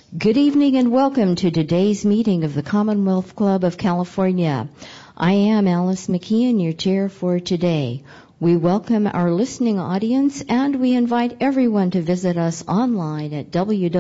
Good evening and welcome to today's meeting of the Commonwealth Club of California. I am Alice McKeon, your chair for today. We welcome our listening audience and we invite everyone to visit us online at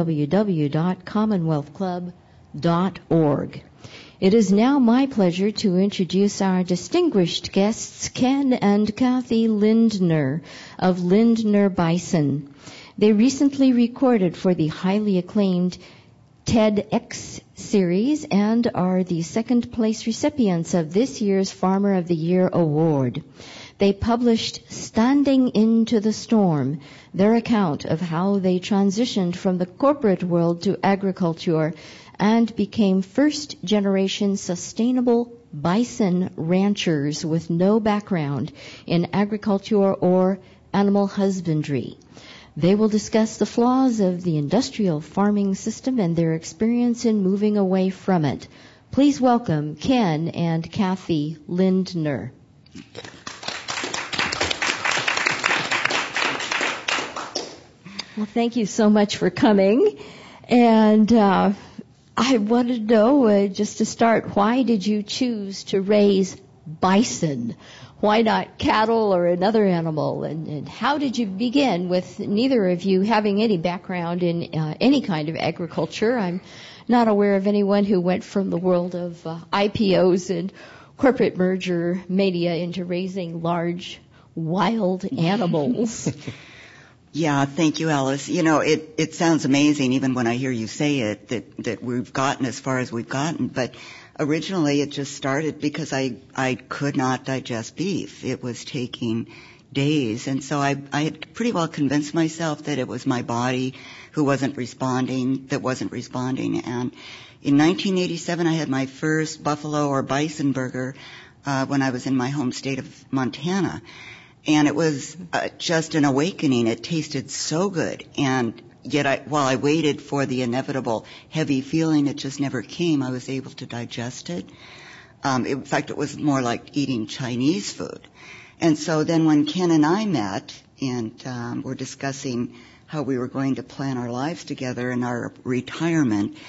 www.commonwealthclub.org. It is now my pleasure to introduce our distinguished guests, Ken and Kathy Lindner of Lindner Bison. They recently recorded for the highly acclaimed TEDx series and are the second place recipients of this year's Farmer of the Year Award. They published Standing Into the Storm, their account of how they transitioned from the corporate world to agriculture and became first-generation sustainable bison ranchers with no background in agriculture or animal husbandry. They will discuss the flaws of the industrial farming system and their experience in moving away from it. Please welcome Ken and Kathy Lindner. Well, thank you so much for coming. And I wanted to know, just to start, why did you choose to raise bison? Why not cattle or another animal? And how did you begin with neither of you having any background in any kind of agriculture? I'm not aware of anyone who went from the world of IPOs and corporate merger mania into raising large, wild animals. Yeah, thank you, Alice. You know, it sounds amazing even when I hear you say it, that we've gotten as far as we've gotten, but originally it just started because I could not digest beef. It was taking days, and so I had pretty well convinced myself that it was my body that wasn't responding, and in 1987 I had my first buffalo or bison burger when I was in my home state of Montana. And it was just an awakening. It tasted so good. And yet while I waited for the inevitable heavy feeling, it just never came. I was able to digest it. In fact, it was more like eating Chinese food. And so then when Ken and I met and were discussing how we were going to plan our lives together in our retirement,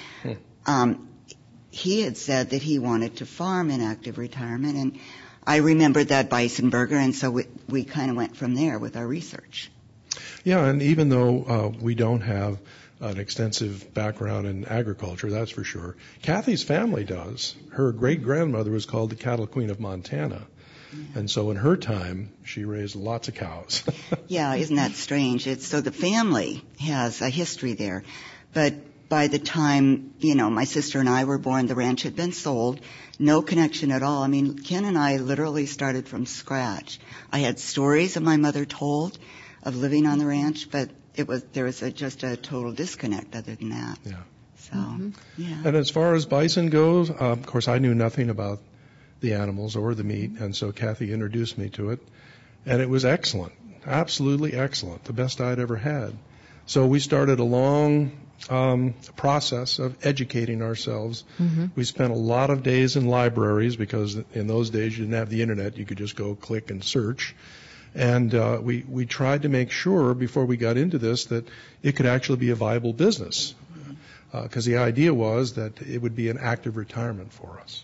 he had said that he wanted to farm in active retirement. And I remembered that bison burger, and so we kind of went from there with our research. Yeah, and even though we don't have an extensive background in agriculture, that's for sure, Kathy's family does. Her great-grandmother was called the Cattle Queen of Montana, and so in her time, she raised lots of cows. Yeah, isn't that strange? So the family has a history there, but by the time, my sister and I were born, the ranch had been sold. No connection at all. I mean, Ken and I literally started from scratch. I had stories that my mother told of living on the ranch, but there was just a total disconnect other than that. Yeah. So, yeah. And as far as bison goes, of course, I knew nothing about the animals or the meat, and so Kathy introduced me to it, and it was excellent, absolutely excellent, the best I'd ever had. So we started a long process of educating ourselves. Mm-hmm. We spent a lot of days in libraries because in those days you didn't have the internet. You could just go click and search. And we tried to make sure before we got into this that it could actually be a viable business because the idea was that it would be an active retirement for us.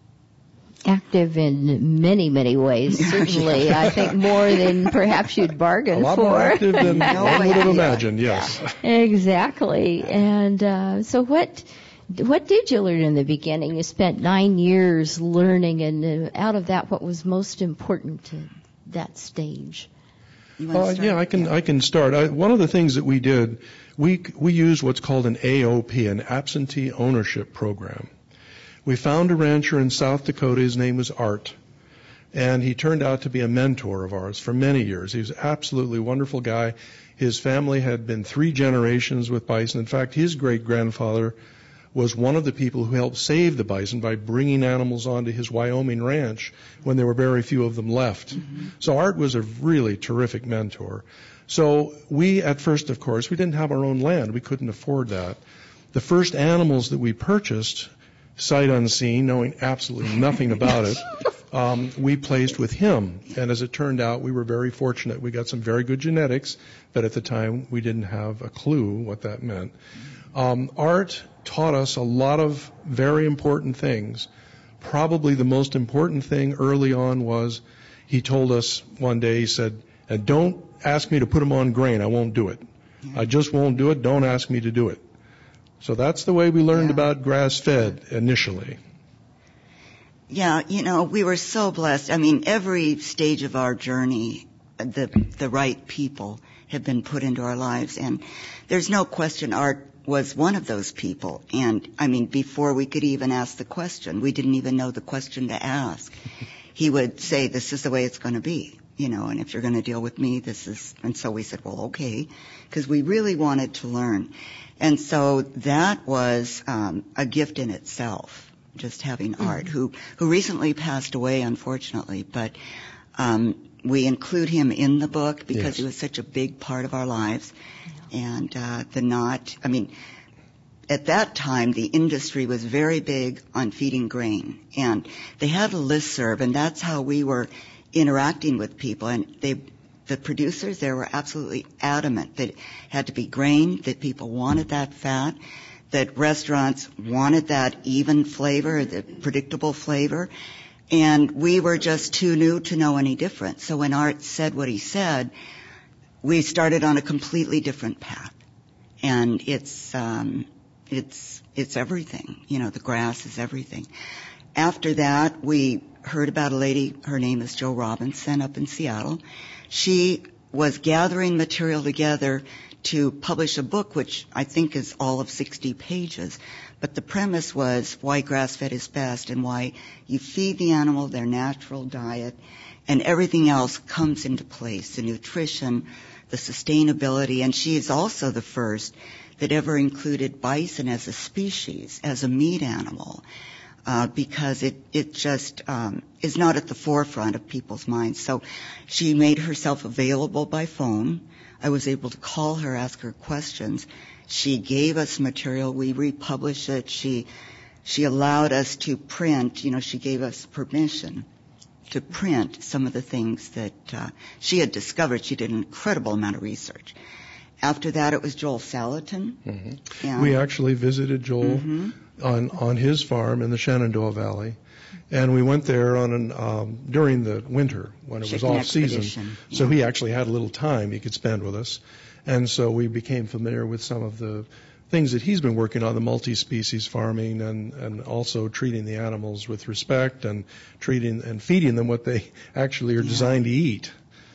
Active in many, many ways, certainly. I think more than perhaps you'd bargained for. A lot more active than one would have imagined, yes. Exactly. And so what did you learn in the beginning? You spent 9 years learning, and out of that, what was most important to that stage? Yeah, I can start. One of the things that we did, we used what's called an AOP, an absentee ownership program. We found a rancher in South Dakota. His name was Art, and he turned out to be a mentor of ours for many years. He was an absolutely wonderful guy. His family had been 3 generations with bison. In fact, his great-grandfather was one of the people who helped save the bison by bringing animals onto his Wyoming ranch when there were very few of them left. Mm-hmm. So Art was a really terrific mentor. So we, at first, of course, we didn't have our own land. We couldn't afford that. The first animals that we purchased, sight unseen, knowing absolutely nothing about it, we placed with him. And as it turned out, we were very fortunate. We got some very good genetics, but at the time we didn't have a clue what that meant. Art taught us a lot of very important things. Probably the most important thing early on was he told us one day, he said, don't ask me to put them on grain. I won't do it. I just won't do it. Don't ask me to do it. So that's the way we learned about grass-fed initially. Yeah, we were so blessed. I mean, every stage of our journey, the right people have been put into our lives. And there's no question Art was one of those people. And, I mean, before we could even ask the question, we didn't even know the question to ask. He would say, this is the way it's going to be, and if you're going to deal with me, this is. And so we said, well, okay, because we really wanted to learn. And so that was a gift in itself, just having Art, who recently passed away, unfortunately. But we include him in the book because he was such a big part of our lives. And at that time, the industry was very big on feeding grain. And they had a listserv, and that's how we were interacting with people. And the producers there were absolutely adamant that it had to be grain, that people wanted that fat, that restaurants wanted that even flavor, the predictable flavor. And we were just too new to know any different. So when Art said what he said, we started on a completely different path. And it's everything. The grass is everything. After that, we heard about a lady, her name is Jo Robinson, up in Seattle. She was gathering material together to publish a book, which I think is all of 60 pages. But the premise was why grass-fed is best and why you feed the animal their natural diet and everything else comes into place, the nutrition, the sustainability. And she is also the first that ever included bison as a species, as a meat animal, because it just is not at the forefront of people's minds. So she made herself available by phone. I was able to call her, ask her questions. She gave us material. We republished it. She allowed us to print. She gave us permission to print some of the things that she had discovered. She did an incredible amount of research. After that, it was Joel Salatin. Mm-hmm. We actually visited Joel on his farm in the Shenandoah Valley, and we went there during the winter when it was off season. Yeah. So he actually had a little time he could spend with us, and so we became familiar with some of the things that he's been working on, the multi-species farming and also treating the animals with respect and treating and feeding them what they actually are designed to eat.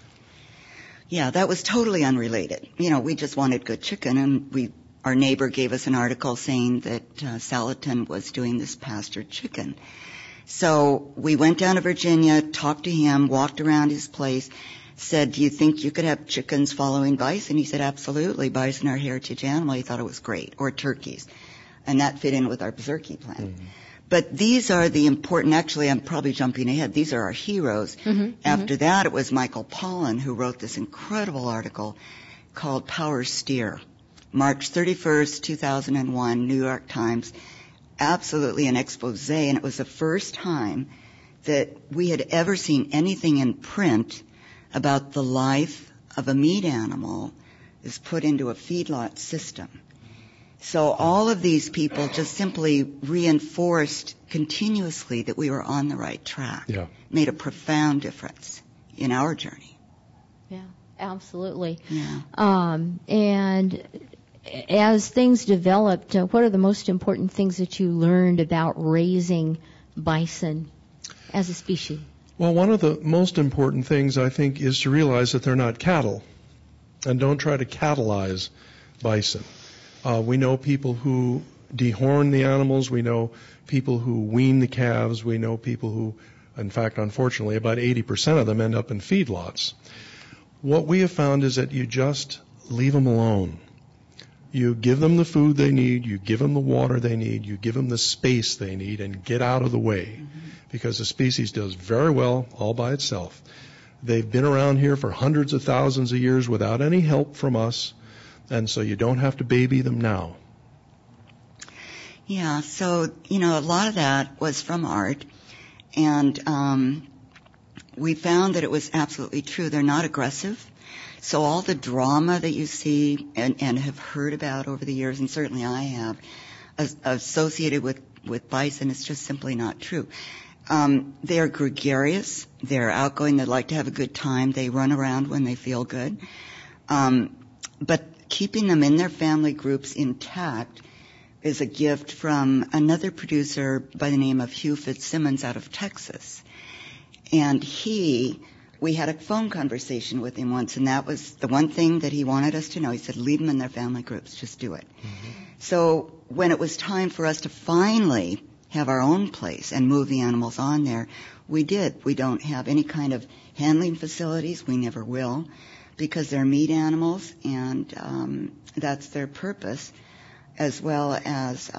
Yeah, that was totally unrelated. We just wanted good chicken, and our neighbor gave us an article saying that Salatin was doing this pastured chicken. So we went down to Virginia, talked to him, walked around his place, said, do you think you could have chickens following bison? He said, absolutely. Bison are a heritage animal. He thought it was great. Or turkeys. And that fit in with our Berkey plan. Mm-hmm. But these are the important, actually, I'm probably jumping ahead. These are our heroes. After that, it was Michael Pollan who wrote this incredible article called Power Steer. March 31st, 2001, New York Times. Absolutely an expose. And it was the first time that we had ever seen anything in print about the life of a meat animal is put into a feedlot system. So all of these people just simply reinforced continuously that we were on the right track. Yeah. Made a profound difference in our journey. Yeah, absolutely. Yeah. And as things developed, what are the most important things that you learned about raising bison as a species? Well, one of the most important things, I think, is to realize that they're not cattle, and don't try to cattleize bison. We know people who dehorn the animals. We know people who wean the calves. We know people who, in fact, unfortunately, about 80% of them end up in feedlots. What we have found is that you just leave them alone. You give them the food they need. You give them the water they need. You give them the space they need and get out of the way, because the species does very well all by itself. They've been around here for hundreds of thousands of years without any help from us. And so you don't have to baby them now. Yeah, so, a lot of that was from Art. And we found that it was absolutely true. They're not aggressive. So all the drama that you see and have heard about over the years, and certainly I have, associated with bison is just simply not true. They are gregarious. They're outgoing. They like to have a good time. They run around when they feel good. But keeping them in their family groups intact is a gift from another producer by the name of Hugh Fitzsimmons out of Texas. And we had a phone conversation with him once, and that was the one thing that he wanted us to know. He said, leave them in their family groups. Just do it. Mm-hmm. So when it was time for us to finally have our own place and move the animals on there, we did. We don't have any kind of handling facilities. We never will, because they're meat animals, and that's their purpose, as well as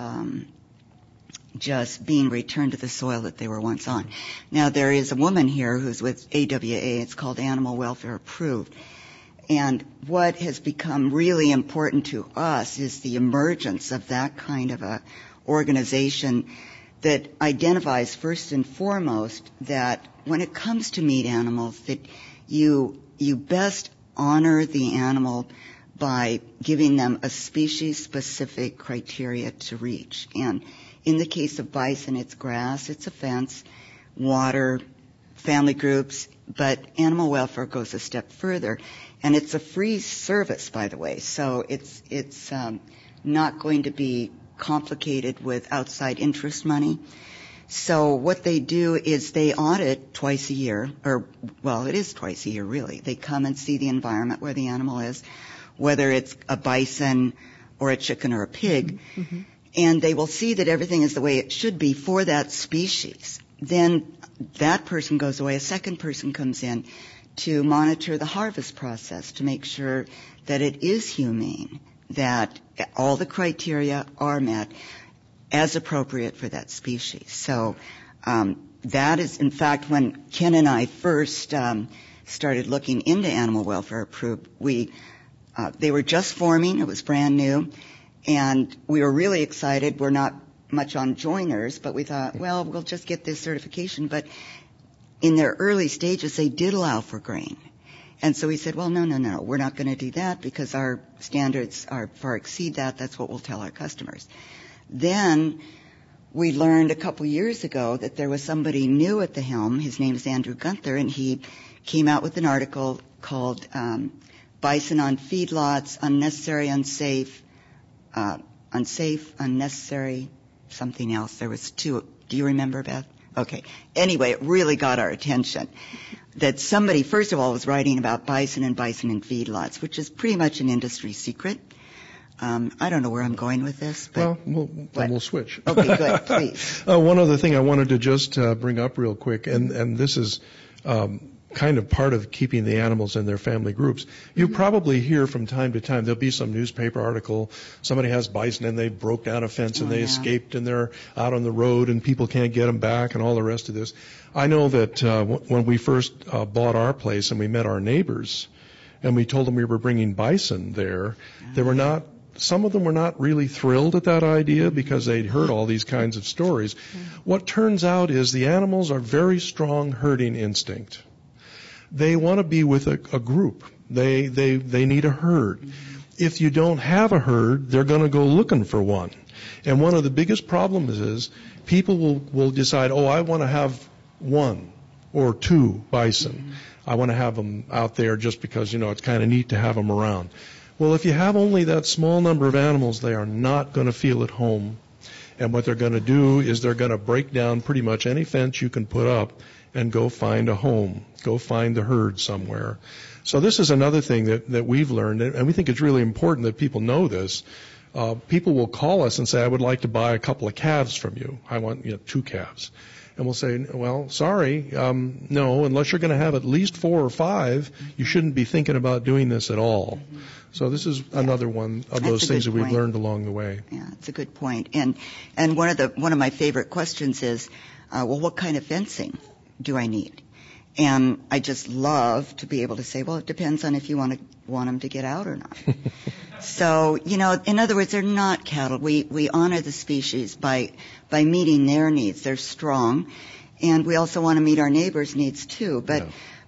just being returned to the soil that they were once on. Now, there is a woman here who's with AWA. It's called Animal Welfare Approved. And what has become really important to us is the emergence of that kind of a organization that identifies first and foremost that when it comes to meat animals, that you best honor the animal by giving them a species-specific criteria to reach. And in the case of bison, it's grass, it's a fence, water, family groups, but animal welfare goes a step further. And it's a free service, by the way, so it's not going to be complicated with outside interest money. So what they do is they audit twice a year, it is twice a year, really. They come and see the environment where the animal is, whether it's a bison or a chicken or a pig, mm-hmm. and they will see that everything is the way it should be for that species. Then that person goes away, a second person comes in to monitor the harvest process to make sure that it is humane, that all the criteria are met as appropriate for that species. So that is, in fact, when Ken and I first started looking into Animal Welfare Approved, they were just forming. It was brand new. And we were really excited. We're not much on joiners, but we thought, well, we'll just get this certification. But in their early stages, they did allow for grain. And so we said, well, no, we're not going to do that because our standards far exceed that. That's what we'll tell our customers. Then we learned a couple years ago that there was somebody new at the helm. His name is Andrew Gunther, and he came out with an article called Bison on Feedlots, Unnecessary, Unsafe, Unnecessary, something else. There was two. Do you remember, Beth? Okay. Anyway, it really got our attention that somebody, first of all, was writing about bison and feedlots, which is pretty much an industry secret. I don't know where I'm going with this, but... We'll switch. Okay, good, please. One other thing I wanted to just bring up real quick, and this is kind of part of keeping the animals in their family groups. You probably hear from time to time, there'll be some newspaper article, somebody has bison and they broke down a fence and they escaped and they're out on the road and people can't get them back and all the rest of this. I know that when we first bought our place and we met our neighbors and we told them we were bringing bison there, some of them were not really thrilled at that idea because they'd heard all these kinds of stories. What turns out is the animals are very strong herding instinct. They want to be with a group. They need a herd. If you don't have a herd, they're going to go looking for one. And one of the biggest problems is people will decide, I want to have one or two bison. I want to have them out there just because, it's kind of neat to have them around. Well, if you have only that small number of animals, they are not going to feel at home. And what they're going to do is they're going to break down pretty much any fence you can put up and go find a home, go find the herd somewhere. So this is another thing that we've learned, and we think it's really important that people know this. People will call us and say, I would like to buy a couple of calves from you. I want 2 calves. And we'll say, well, sorry, no, unless you're going to have at least 4 or 5, you shouldn't be thinking about doing this at all. So this is another one of those things that we've learned along the way. Yeah, it's a good point. And one of my favorite questions is, what kind of fencing do I need? And I just love to be able to say, well, it depends on if you want them to get out or not. So, in other words, they're not cattle. We honor the species by meeting their needs. They're strong. And we also want to meet our neighbors' needs too.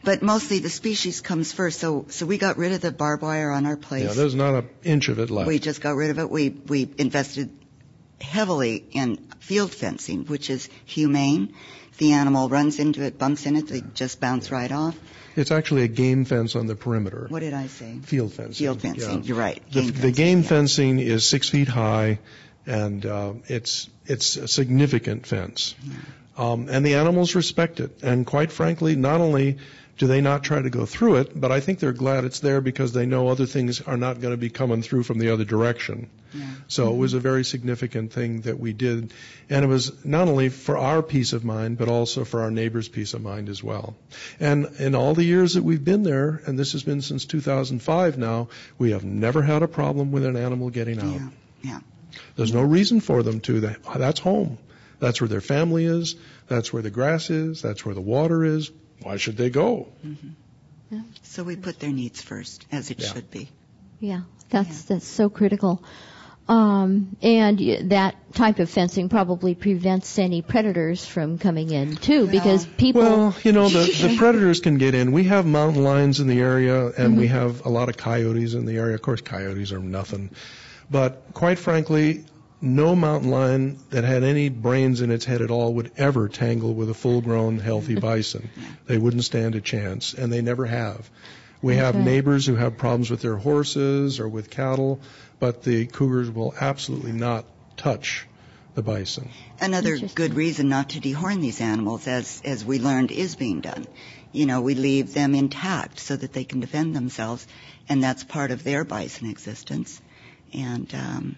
But mostly the species comes first. So we got rid of the barbed wire on our place. Yeah, there's not an inch of it left. We just got rid of it. We invested heavily in field fencing, which is humane. The animal runs into it, bumps in it, they just bounce right off. It's actually a game fence on the perimeter. What did I say? Field fencing. Field fencing, yeah. You're right. The game fencing is 6 feet high, and it's a significant fence. Yeah. And the animals respect it. And quite frankly, not only do they not try to go through it, but I think they're glad it's there because they know other things are not going to be coming through from the other direction. Yeah. So it was a very significant thing that we did. And it was not only for our peace of mind, but also for our neighbors' peace of mind as well. And in all the years that we've been there, and this has been since 2005 now, we have never had a problem with an animal getting out. Yeah. Yeah. There's no reason for them to. That's home. That's where their family is. That's where the grass is. That's where the water is. Why should they go? Mm-hmm. Yeah. So we put their needs first, as it should be. Yeah, that's so critical. And that type of fencing probably prevents any predators from coming in, too, because people... Well, the predators can get in. We have mountain lions in the area, and we have a lot of coyotes in the area. Of course, coyotes are nothing. But quite frankly, no mountain lion that had any brains in its head at all would ever tangle with a full-grown, healthy bison. They wouldn't stand a chance, and they never have. We have neighbors who have problems with their horses or with cattle, but the cougars will absolutely not touch the bison. Another good reason not to dehorn these animals, as we learned, is being done. We leave them intact so that they can defend themselves, and that's part of their bison existence. And,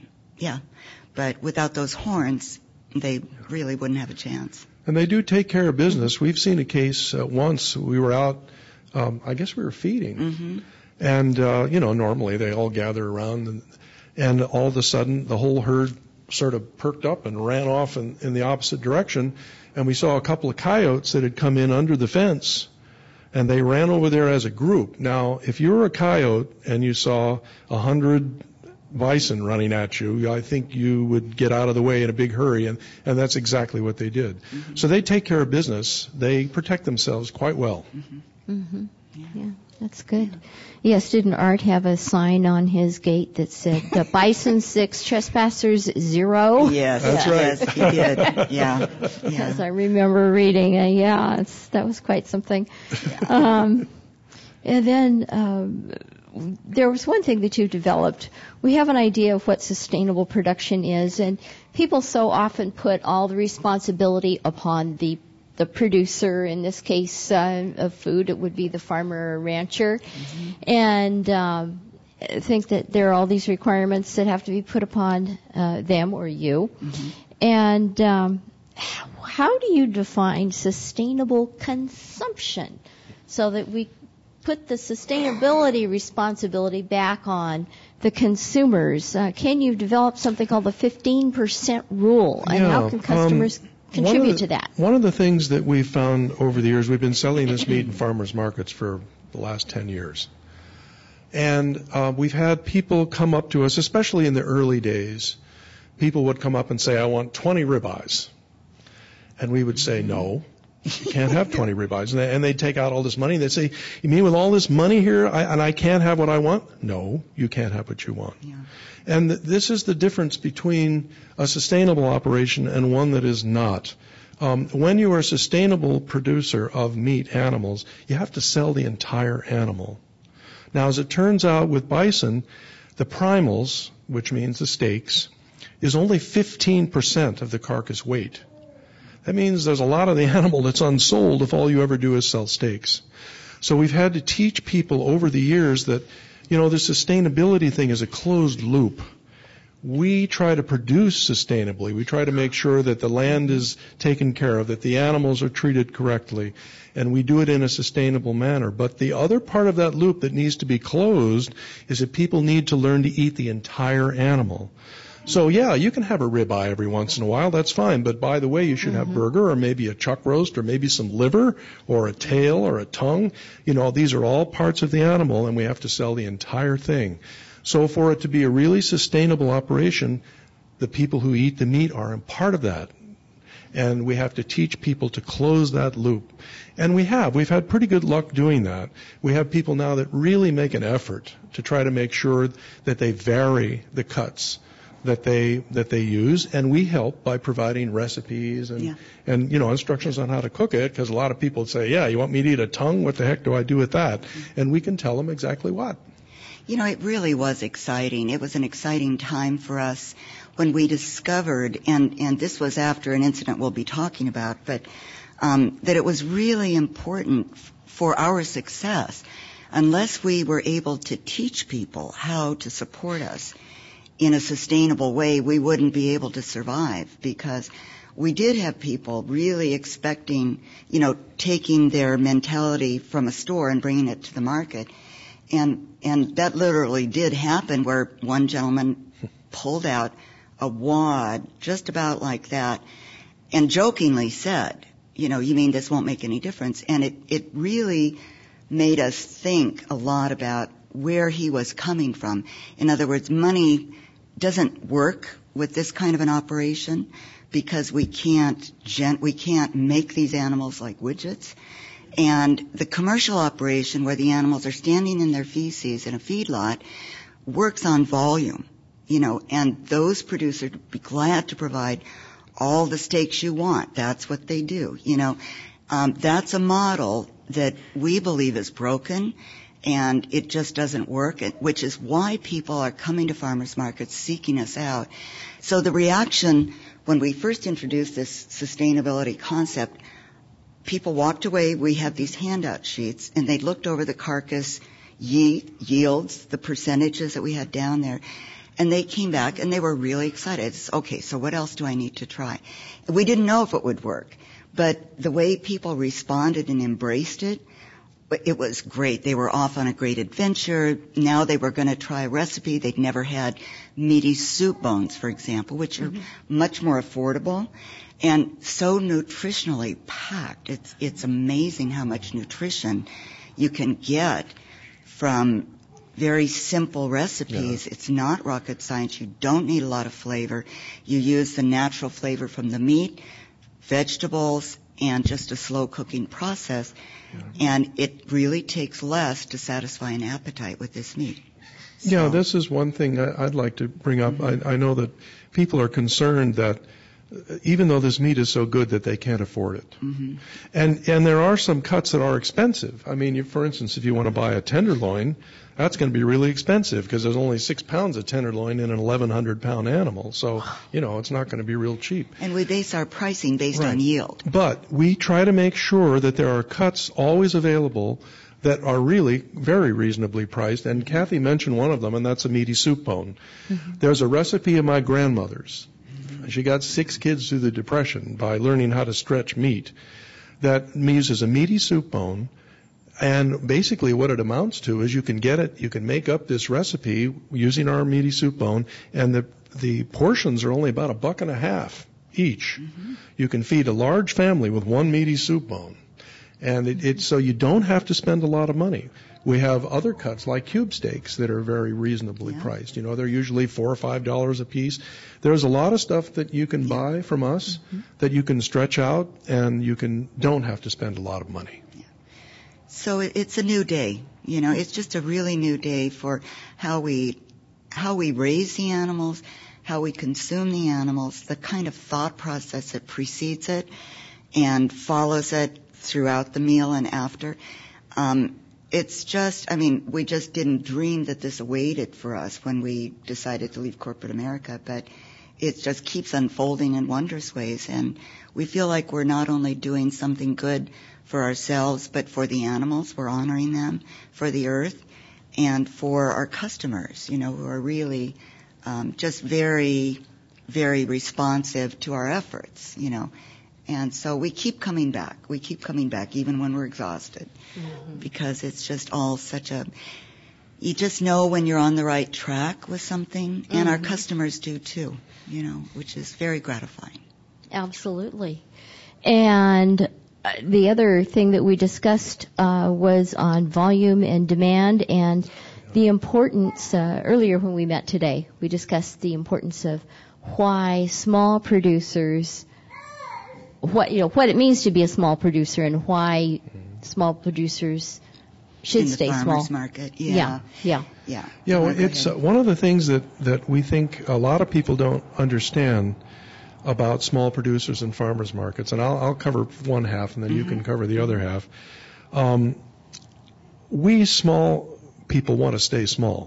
but without those horns, they really wouldn't have a chance. And they do take care of business. We've seen a case once. We were out, I guess we were feeding. Mm-hmm. And, normally they all gather around. And all of a sudden, the whole herd sort of perked up and ran off in the opposite direction. And we saw a couple of coyotes that had come in under the fence. And they ran over there as a group. Now, if you were a coyote and you saw 100 bison running at you, I think you would get out of the way in a big hurry, and that's exactly what they did. Mm-hmm. So they take care of business. They protect themselves quite well. Mm-hmm. Mm-hmm. Yeah, that's good. Yes, didn't Art have a sign on his gate that said, "The bison 6, trespassers 0"? Yes, that's right. Yes, he did. Yeah. Because I remember reading, that was quite something. And then there was one thing that you developed. We have an idea of what sustainable production is, and people so often put all the responsibility upon the producer, in this case of food, it would be the farmer or rancher, and think that there are all these requirements that have to be put upon them or you. Mm-hmm. And how do you define sustainable consumption so that we put the sustainability responsibility back on the consumers? Can you develop something called the 15% rule? And how can customers contribute to that? One of the things that we've found over the years, we've been selling this meat in farmers markets for the last 10 years. And we've had people come up to us, especially in the early days. People would come up and say, "I want 20 ribeyes." And we would say, "No. You can't have 20 ribeyes." And they'd take out all this money. They'd say, "You mean with all this money here, and I can't have what I want?" No, you can't have what you want. Yeah. And this is the difference between a sustainable operation and one that is not. When you are a sustainable producer of meat animals, you have to sell the entire animal. Now, as it turns out with bison, the primals, which means the steaks, is only 15% of the carcass weight. That means there's a lot of the animal that's unsold if all you ever do is sell steaks. So we've had to teach people over the years that, the sustainability thing is a closed loop. We try to produce sustainably. We try to make sure that the land is taken care of, that the animals are treated correctly, and we do it in a sustainable manner. But the other part of that loop that needs to be closed is that people need to learn to eat the entire animal. So, you can have a ribeye every once in a while. That's fine. But by the way, you should have burger or maybe a chuck roast or maybe some liver or a tail or a tongue. These are all parts of the animal, and we have to sell the entire thing. So for it to be a really sustainable operation, the people who eat the meat are a part of that. And we have to teach people to close that loop. And we've had pretty good luck doing that. We have people now that really make an effort to try to make sure that they vary the cuts that they use, and we help by providing recipes and instructions on how to cook it, because a lot of people say, yeah, you want me to eat a tongue? What the heck do I do with that? And we can tell them exactly what. It really was exciting. It was an exciting time for us when we discovered, and this was after an incident we'll be talking about, but that it was really important for our success. Unless we were able to teach people how to support us in a sustainable way, we wouldn't be able to survive, because we did have people really expecting, taking their mentality from a store and bringing it to the market. And that literally did happen, where one gentleman pulled out a wad just about like that and jokingly said, you mean this won't make any difference? And it really made us think a lot about where he was coming from. In other words, money doesn't work with this kind of an operation, because we can't make these animals like widgets. And the commercial operation, where the animals are standing in their feces in a feedlot, works on volume, and those producers would be glad to provide all the steaks you want. That's what they do, That's a model that we believe is broken, and it just doesn't work, which is why people are coming to farmers markets seeking us out. So the reaction when we first introduced this sustainability concept, people walked away. We had these handout sheets, and they looked over the carcass yields, the percentages that we had down there, and they came back and they were really excited. It's, okay, so what else do I need to try? We didn't know if it would work, but the way people responded and embraced it was great. They were off on a great adventure. Now they were going to try a recipe. They'd never had meaty soup bones, for example, which are much more affordable and so nutritionally packed. It's amazing how much nutrition you can get from very simple recipes. It's not rocket science. You don't need a lot of flavor. You use the natural flavor from the meat, vegetables, and just a slow cooking process. And it really takes less to satisfy an appetite with this meat. So. Yeah, this is one thing I'd like to bring up. I know that people are concerned that even though this meat is so good that they can't afford it. Mm-hmm. And there are some cuts that are expensive. I mean, for instance, if you want to buy a tenderloin, that's going to be really expensive because there's only 6 pounds of tenderloin in an 1,100-pound animal. So, it's not going to be real cheap. And we base our pricing based on yield. But we try to make sure that there are cuts always available that are really very reasonably priced. And Kathy mentioned one of them, and that's a meaty soup bone. Mm-hmm. There's a recipe of my grandmother's. She got 6 kids through the Depression by learning how to stretch meat that uses a meaty soup bone. And basically what it amounts to is you can make up this recipe using our meaty soup bone, and the portions are only about $1.50 each. Mm-hmm. You can feed a large family with one meaty soup bone. And so you don't have to spend a lot of money. We have other cuts like cube steaks that are very reasonably priced. They're usually $4 or $5 a piece. There's a lot of stuff that you can buy from us that you can stretch out, and don't have to spend a lot of money. Yeah. So it's a new day. It's just a really new day for how we raise the animals, how we consume the animals, the kind of thought process that precedes it and follows it throughout the meal and after. It's just, we just didn't dream that this awaited for us when we decided to leave corporate America, but it just keeps unfolding in wondrous ways. And we feel like we're not only doing something good for ourselves, but for the animals. We're honoring them, for the earth, and for our customers, who are really just very, very responsive to our efforts, And so we keep coming back. We keep coming back even when we're exhausted, because it's just all you just know when you're on the right track with something, and our customers do too, which is very gratifying. Absolutely. And the other thing that we discussed was on volume and demand, and the importance, earlier when we met today, we discussed the importance of why small producers what it means to be a small producer and why small producers should stay small. In the farmers market, yeah. It's one of the things that we think a lot of people don't understand about small producers and farmers markets, and I'll cover one half, and then you can cover the other half. We small people want to stay small.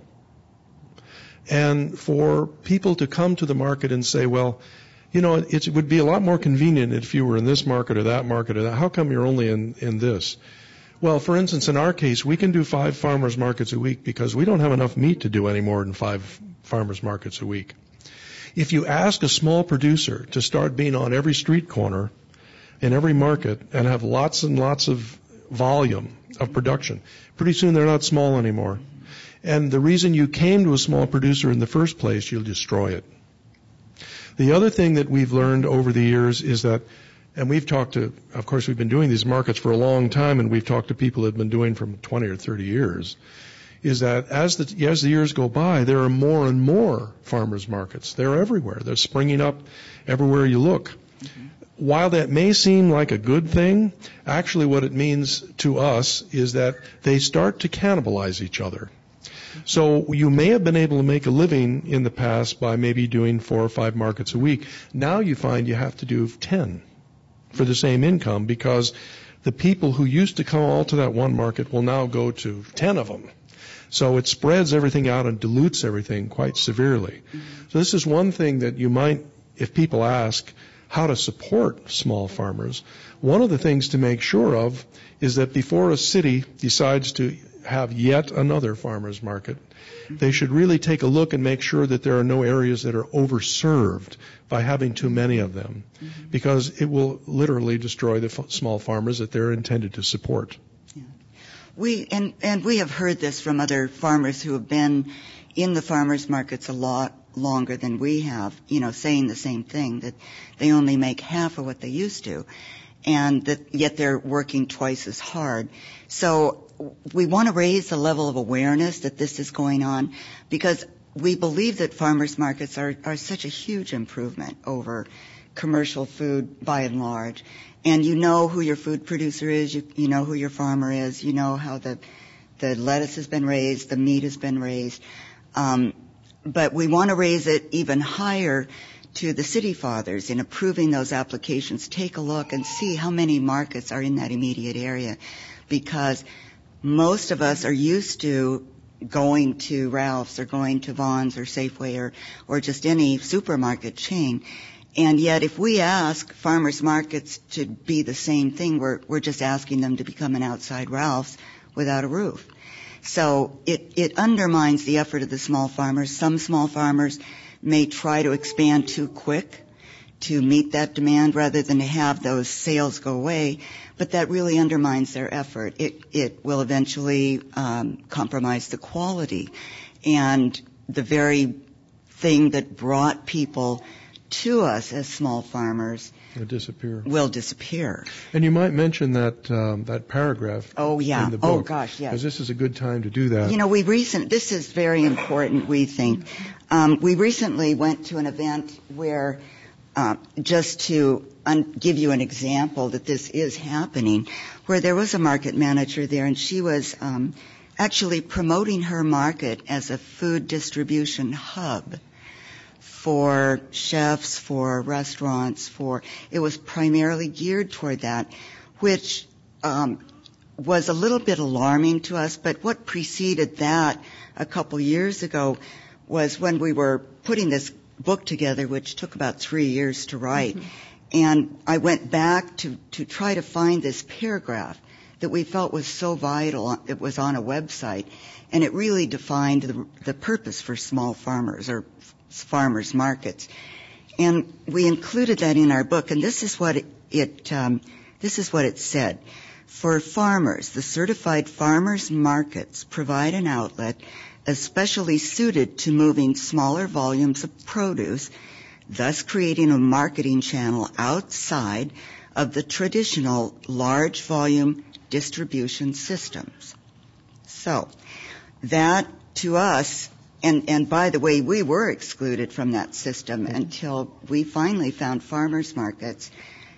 And for people to come to the market and say, well, it would be a lot more convenient if you were in this market or that market or that. How come you're only in this? Well, for instance, in our case, we can do 5 farmers markets a week because we don't have enough meat to do any more than 5 farmers markets a week. If you ask a small producer to start being on every street corner in every market and have lots and lots of volume of production, pretty soon they're not small anymore. And the reason you came to a small producer in the first place, you'll destroy it. The other thing that we've learned over the years is that, and we've been doing these markets for a long time, and we've talked to people that have been doing from 20 or 30 years, is that as the years go by, there are more and more farmers markets. They're everywhere. They're springing up everywhere you look. While that may seem like a good thing, actually what it means to us is that they start to cannibalize each other. So you may have been able to make a living in the past by maybe doing 4 or 5 markets a week. Now you find you have to do 10 for the same income because the people who used to come all to that one market will now go to 10 of them. So it spreads everything out and dilutes everything quite severely. So this is one thing that you might, if people ask how to support small farmers, one of the things to make sure of is that before a city decides to have yet another farmers market, they should really take a look and make sure that there are no areas that are overserved by having too many of them, because it will literally destroy the small farmers that they're intended to support. Yeah. We have heard this from other farmers who have been in the farmers markets a lot longer than we have, saying the same thing, that they only make half of what they used to, and that yet they're working twice as hard. So we want to raise the level of awareness that this is going on, because we believe that farmers markets are such a huge improvement over commercial food by and large. And you know who your food producer is, you know who your farmer is, you know how the lettuce has been raised, the meat has been raised. But we want to raise it even higher to the city fathers in approving those applications. Take a look and see how many markets are in that immediate area, because most of us are used to going to Ralph's or going to Vons or Safeway or just any supermarket chain. And yet if we ask farmers markets to be the same thing, we're just asking them to become an outside Ralph's without a roof. So it undermines the effort of the small farmers. Some small farmers may try to expand too quick to meet that demand rather than to have those sales go away, but that really undermines their effort. It will eventually compromise the quality, and the very thing that brought people to us as small farmers will disappear. And you might mention that paragraph in the book. Oh, gosh, yes. Because this is a good time to do that. This is very important, we think. We recently went to an event where, just to give you an example that this is happening, where there was a market manager there, and she was actually promoting her market as a food distribution hub for chefs, for restaurants, it was primarily geared toward that, which was a little bit alarming to us. But what preceded that a couple years ago was when we were putting this book together, which took about 3 years to write. And I went back to try to find this paragraph that we felt was so vital. It was on a website, and it really defined the purpose for small farmers or farmers markets. And we included that in our book, and this is what it said. For farmers, the certified farmers markets provide an outlet especially suited to moving smaller volumes of produce, thus creating a marketing channel outside of the traditional large volume distribution systems. So that to us, and by the way, we were excluded from that system until we finally found farmers markets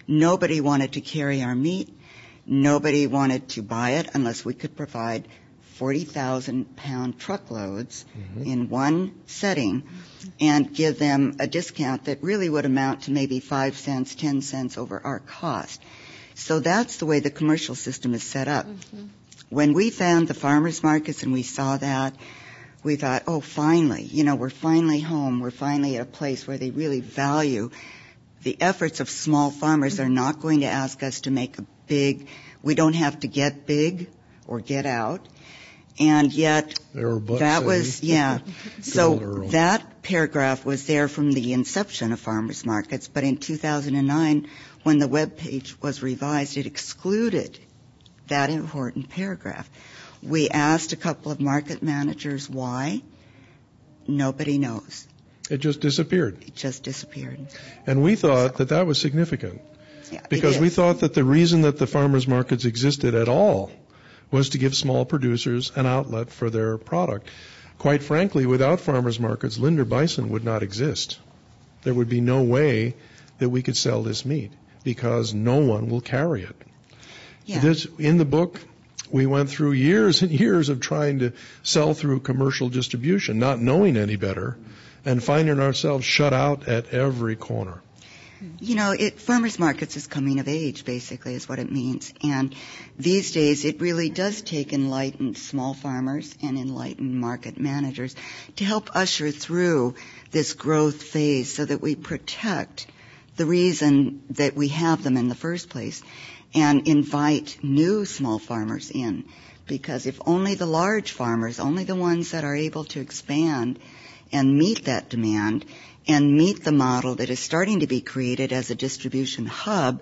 Nobody wanted to carry our meat. Nobody wanted to buy it unless we could provide 40,000-pound truckloads in one setting and give them a discount that really would amount to maybe 5 cents, 10 cents over our cost. So that's the way the commercial system is set up. When we found the farmers markets and we saw that, we thought, oh, finally, we're finally home. We're finally at a place where they really value the efforts of small farmers. They're not going to ask us to make we don't have to get big or get out. And yet that was, so that paragraph was there from the inception of farmers markets. But in 2009, when the web page was revised, it excluded that important paragraph. We asked a couple of market managers why. Nobody knows. It just disappeared. And we thought that was significant. Yeah, because we thought that the reason that the farmers markets existed at all was to give small producers an outlet for their product. Quite frankly, without farmers markets, Lindner Bison would not exist. There would be no way that we could sell this meat because no one will carry it. Yeah. In the book, we went through years and years of trying to sell through commercial distribution, not knowing any better, and finding ourselves shut out at every corner. Farmers markets is coming of age, basically, is what it means. And these days, it really does take enlightened small farmers and enlightened market managers to help usher through this growth phase so that we protect the reason that we have them in the first place and invite new small farmers in. Because if only the large farmers, only the ones that are able to expand and meet that demand and meet the model that is starting to be created as a distribution hub,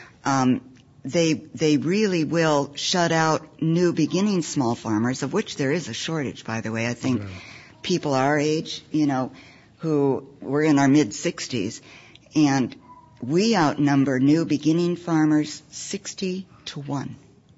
they really will shut out new beginning small farmers, of which there is a shortage, by the way. I think people our age, who were in our mid-60s, and we outnumber new beginning farmers 60-1.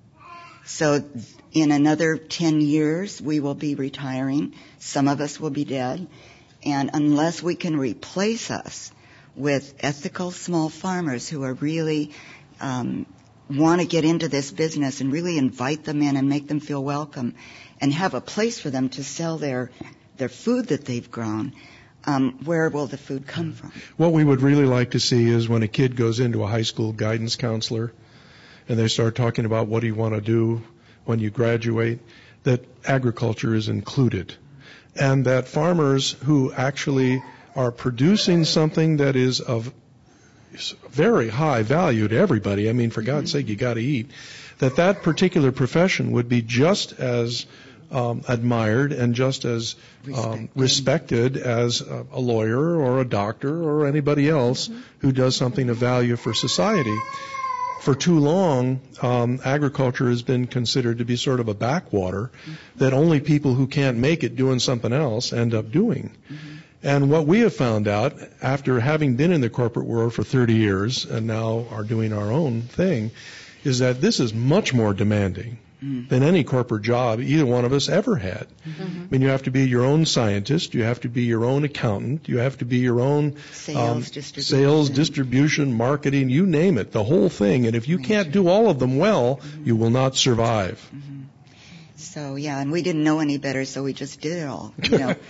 So in another 10 years, we will be retiring. Some of us will be dead. And unless we can replace us with ethical small farmers who are really want to get into this business and really invite them in and make them feel welcome and have a place for them to sell their food that they've grown, where will the food come from? What we would really like to see is when a kid goes into a high school guidance counselor and they start talking about what do you want to do when you graduate, that agriculture is included. And that farmers who actually are producing something that is of very high value to everybody, I mean, for God's sake, you got to eat, that particular profession would be just as admired and just as respected as a lawyer or a doctor or anybody else who does something of value for society. For too long, agriculture has been considered to be sort of a backwater that only people who can't make it doing something else end up doing. And what we have found out, after having been in the corporate world for 30 years and now are doing our own thing, is that this is much more demanding than any corporate job either one of us ever had. I mean, you have to be your own scientist, you have to be your own accountant, you have to be your own sales, distribution, marketing, you name it, the whole thing. And if you can't do all of them well, you will not survive. So, and we didn't know any better, so we just did it all.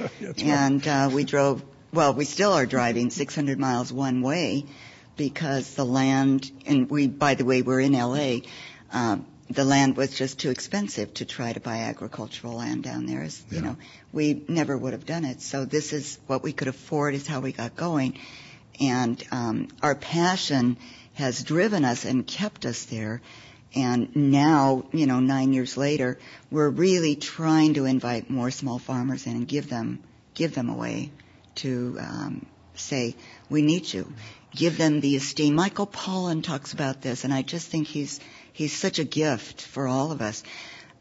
And we drove, we still are driving 600 miles one way because the land, and by the way, we're in L.A., the land was just too expensive to try to buy agricultural land down there. We never would have done it. So this is what we could afford, is how we got going. And our passion has driven us and kept us there. And now, 9 years later, we're really trying to invite more small farmers in and give them a way to say, we need you. Give them the esteem. Michael Pollan talks about this, and I just think he's such a gift for all of us,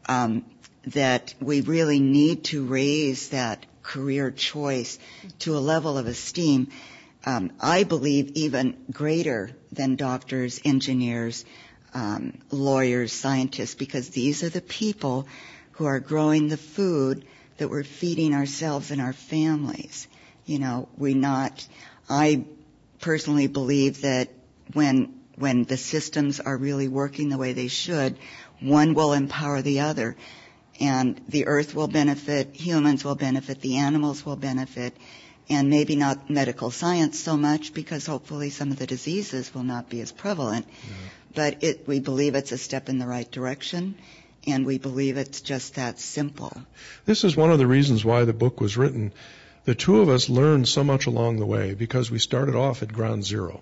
that we really need to raise that career choice to a level of esteem, I believe even greater than doctors, engineers, lawyers, scientists, because these are the people who are growing the food that we're feeding ourselves and our families. I personally believe that when when the systems are really working the way they should, one will empower the other. And the earth will benefit, humans will benefit, the animals will benefit, and maybe not medical science so much, because hopefully some of the diseases will not be as prevalent. Yeah. But we believe it's a step in the right direction, and we believe it's just that simple. This is one of the reasons why the book was written. The two of us learned so much along the way because we started off at ground zero.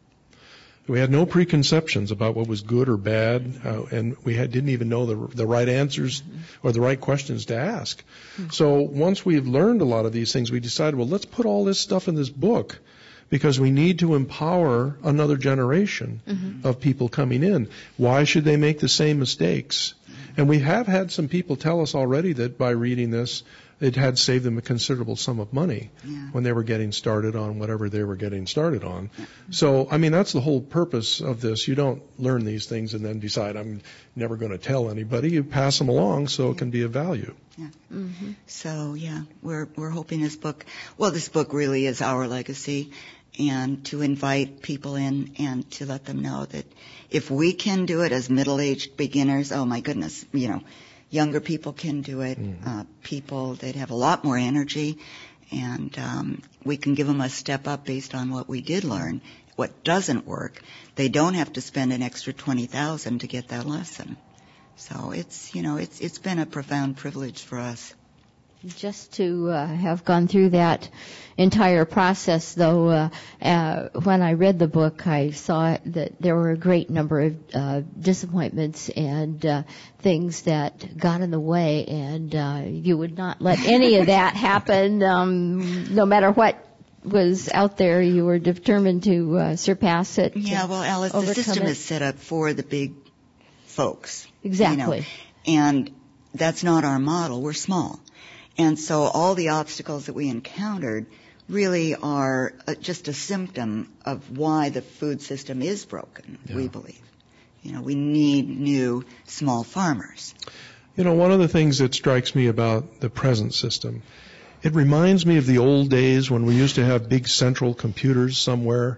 We had no preconceptions about what was good or bad, and we didn't even know the right answers or the right questions to ask. So once we've learned a lot of these things, we decided, well, let's put all this stuff in this book because we need to empower another generation of people coming in. Why should they make the same mistakes? And we have had some people tell us already that by reading this, it had saved them a considerable sum of money when they were getting started on whatever they were getting started on. So, I mean, that's the whole purpose of this. You don't learn these things and then decide, I'm never going to tell anybody. You pass them along so it can be of value. Yeah. So, we're hoping this book really is our legacy, and to invite people in and to let them know that if we can do it as middle-aged beginners, oh my goodness, younger people can do it, people that have a lot more energy, and we can give them a step up based on what we did learn, what doesn't work. They don't have to spend an extra $20,000 to get that lesson. So it's been a profound privilege for us. Just to have gone through that entire process, though, when I read the book, I saw that there were a great number of disappointments and things that got in the way, and you would not let any of that happen. No matter what was out there, you were determined to surpass it. Yeah, well, Alice, the system is set up for the big folks. Exactly. And that's not our model. We're small. And so all the obstacles that we encountered really are just a symptom of why the food system is broken, we believe. We need new small farmers. One of the things that strikes me about the present system, it reminds me of the old days when we used to have big central computers somewhere.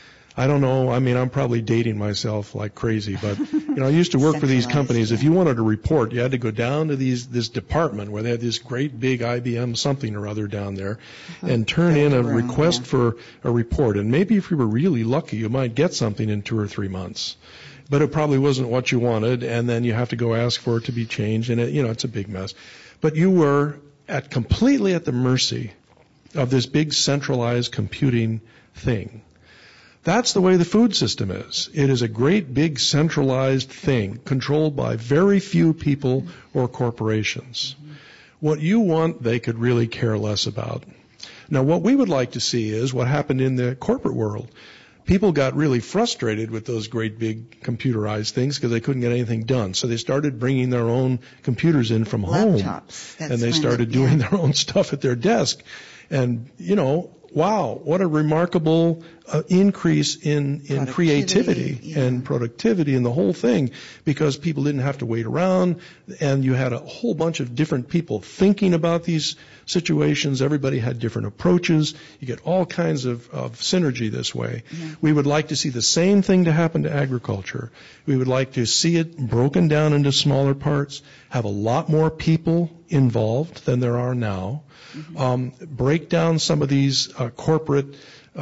I don't know. I mean, I'm probably dating myself like crazy, but I used to work for these companies. If you wanted to report, you had to go down to this department where they had this great big IBM something or other down there, and turn in a request for a report. And maybe if you were really lucky, you might get something in 2 or 3 months. But it probably wasn't what you wanted, and then you have to go ask for it to be changed, and it's a big mess. But you were completely at the mercy of this big centralized computing thing. That's the way the food system is. It is a great big centralized thing controlled by very few people or corporations. What you want, they could really care less about. Now, what we would like to see is what happened in the corporate world. People got really frustrated with those great big computerized things because they couldn't get anything done. So they started bringing their own computers in from home. And they started doing their own stuff at their desk. And, wow, what a remarkable increase in creativity and productivity in the whole thing, because people didn't have to wait around, and you had a whole bunch of different people thinking about these situations. Everybody had different approaches. You get all kinds of synergy this way. We would like to see the same thing to happen to agriculture. We would like to see it broken down into smaller parts, have a lot more people involved than there are now. Break down some of these corporate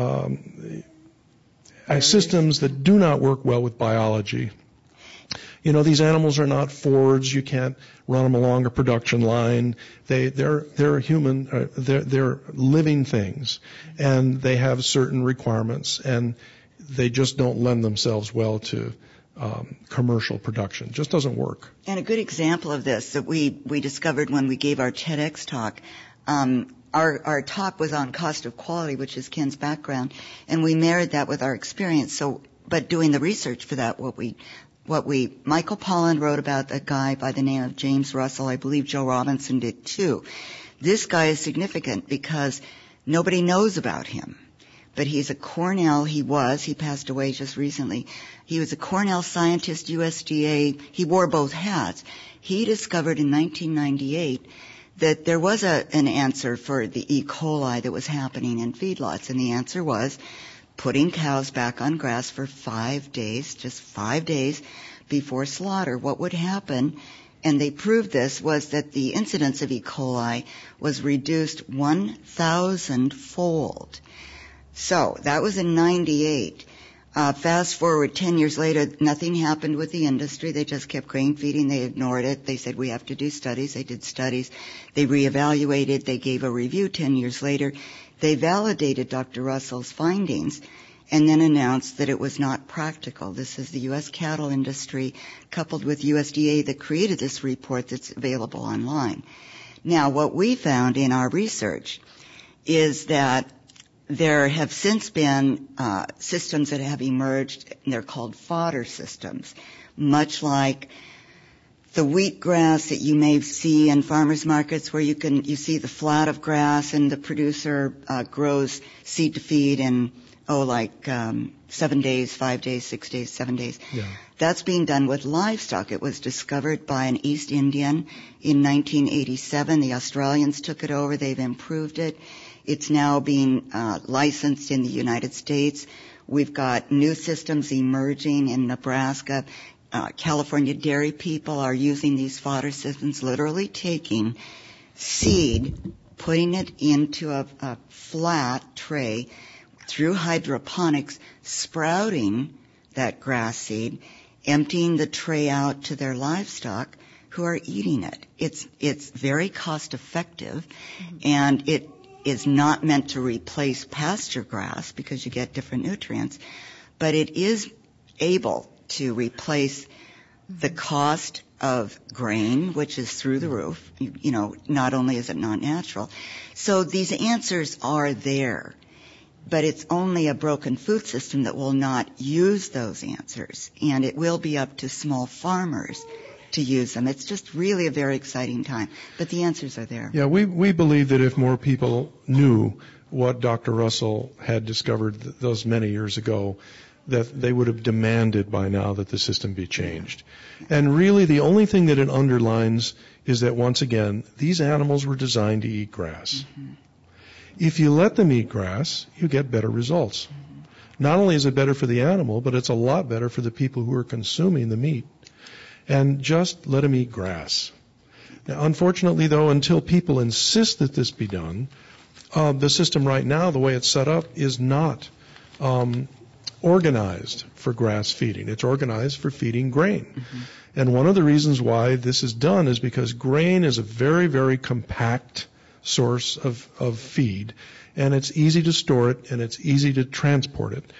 systems that do not work well with biology. These animals are not Fords. You can't run them along a production line. They're human. They're living things, and they have certain requirements, and they just don't lend themselves well to commercial production. It just doesn't work. And a good example of this that we discovered when we gave our TEDx talk. Our talk was on cost of quality, which is Ken's background, and we married that with our experience. But doing the research for that, Michael Pollan wrote about a guy by the name of James Russell. I believe Joe Robinson did too. This guy is significant because nobody knows about him. But he's a Cornell, he passed away just recently. He was a Cornell scientist, USDA. He wore both hats. He discovered in 1998 that there was an answer for the E. coli that was happening in feedlots, and the answer was putting cows back on grass for 5 days, just 5 days before slaughter, what would happen, and they proved this, was that the incidence of E. coli was reduced 1,000-fold. So that was in 98. Fast forward 10 years later, nothing happened with the industry. They just kept grain feeding. They ignored it. They said, we have to do studies. They did studies. They reevaluated. They gave a review 10 years later. They validated Dr. Russell's findings and then announced that it was not practical. This is the U.S. cattle industry coupled with USDA that created this report that's available online. Now, what we found in our research is that there have since been systems that have emerged, and they're called fodder systems, much like the wheatgrass that you may see in farmers markets, where you see the flat of grass and the producer grows seed to feed in 7 days, 5 days, 6 days, 7 days. Yeah. That's being done with livestock. It was discovered by an East Indian in 1987. The Australians took it over. They've improved it. It's now being licensed in the United States. We've got new systems emerging in Nebraska. California dairy people are using these fodder systems, literally taking seed, putting it into a flat tray through hydroponics, sprouting that grass seed, emptying the tray out to their livestock who are eating it. It's very cost effective, and it is not meant to replace pasture grass because you get different nutrients, but it is able to replace the cost of grain, which is through the roof. You know, not only is it not natural. So these answers are there, but it's only a broken food system that will not use those answers, and it will be up to small farmers to use them. It's just really a very exciting time, but the answers are there. Yeah, we believe that if more people knew what Dr. Russell had discovered those many years ago, that they would have demanded by now that the system be changed. And really the only thing that it underlines is that, once again, these animals were designed to eat grass. Mm-hmm. If you let them eat grass, you get better results. Mm-hmm. Not only is it better for the animal, but it's a lot better for the people who are consuming the meat. And just let them eat grass. Now, unfortunately, though, until people insist that this be done, the system right now, the way it's set up, is not organized for grass feeding. It's organized for feeding grain. Mm-hmm. And one of the reasons why this is done is because grain is a very, very compact source of feed, and it's easy to store it, and it's easy to transport it.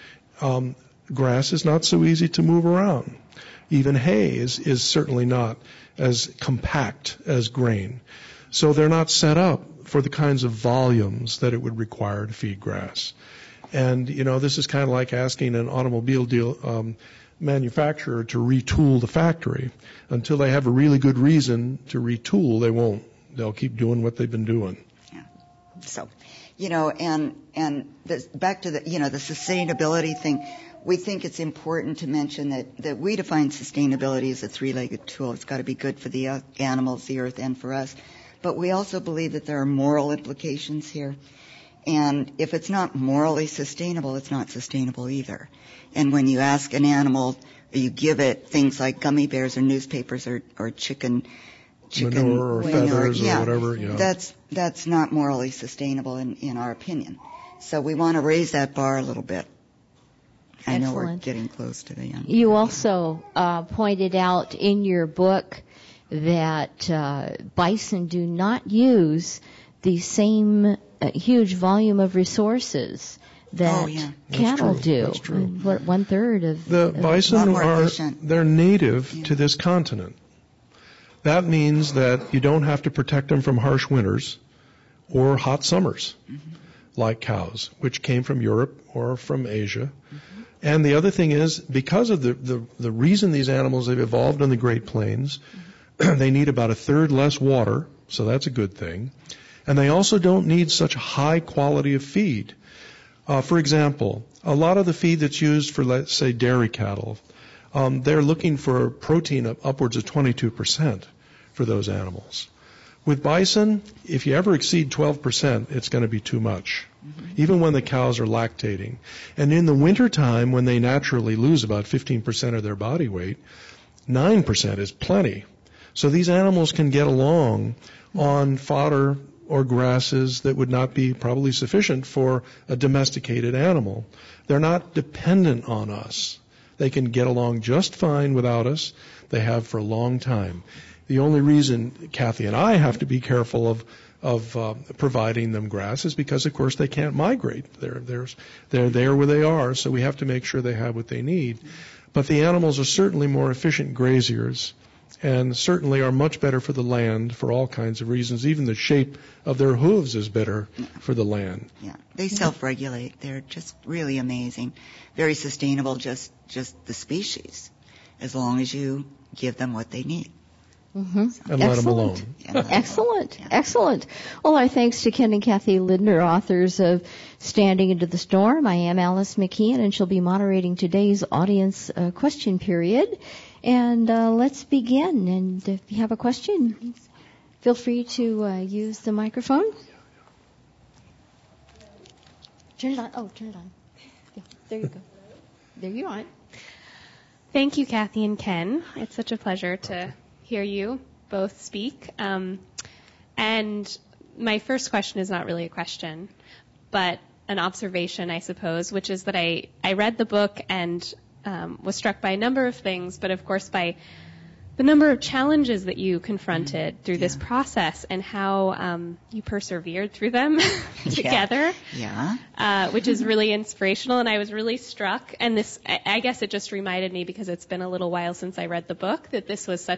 Grass is not so easy to move around. Even hay is certainly not as compact as grain. So they're not set up for the kinds of volumes that it would require to feed grass. And, you know, this is kind of like asking an automobile manufacturer to retool the factory. Until they have a really good reason to retool, they won't. They'll keep doing what they've been doing. Yeah. So, you know, and this, back to the, you know, the sustainability thing, we think it's important to mention that we define sustainability as a three-legged tool. It's got to be good for the animals, the earth, and for us. But we also believe that there are moral implications here. And if it's not morally sustainable, it's not sustainable either. And when you ask an animal, you give it things like gummy bears or newspapers or chicken manure or feathers or whatever. Yeah. That's not morally sustainable in our opinion. So we want to raise that bar a little bit. I know we're getting close to the end. You also pointed out in your book that bison do not use the same huge volume of resources that cattle do. That's true. 1/3 of the bison they're native to this continent. That means that you don't have to protect them from harsh winters or hot summers, like cows, which came from Europe or from Asia. And the other thing is, because of the reason these animals have evolved on the Great Plains, they need about 1/3 less water, so that's a good thing. And they also don't need such high quality of feed. For example, a lot of the feed that's used for, let's say, dairy cattle, they're looking for protein of upwards of 22% for those animals. With bison, if you ever exceed 12%, it's going to be too much. even when the cows are lactating. And in the wintertime, when they naturally lose about 15% of their body weight, 9% is plenty. So these animals can get along on fodder or grasses that would not be probably sufficient for a domesticated animal. They're not dependent on us. They can get along just fine without us. They have for a long time. The only reason Kathy and I have to be careful of providing them grass is because, of course, they can't migrate. They're there where they are, so we have to make sure they have what they need. But the animals are certainly more efficient graziers and certainly are much better for the land for all kinds of reasons. Even the shape of their hooves is better for the land. Yeah, they self-regulate. They're just really amazing. Very sustainable, just the species, as long as you give them what they need. Mm-hmm. And let them alone. Excellent. Excellent. Well, our thanks to Ken and Kathy Lindner, authors of Standing Into the Storm. I am Alice McKeon, and she'll be moderating today's audience question period. And let's begin. And if you have a question, feel free to use the microphone. Turn it on. Oh, turn it on. Yeah, there you go. There you are. Thank you, Kathy and Ken. It's such a pleasure to hear you both speak. And my first question is not really a question, but an observation, I suppose, which is that I read the book and was struck by a number of things, but of course by the number of challenges that you confronted through this process and how you persevered through them together, which is really inspirational. And I was really struck. And this, I guess it just reminded me, because it's been a little while since I read the book, that this was